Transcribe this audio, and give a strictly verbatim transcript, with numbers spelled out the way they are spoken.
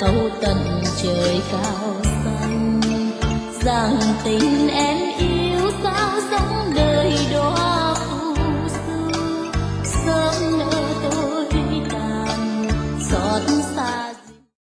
thấu tận trời cao xanh, rằng tình em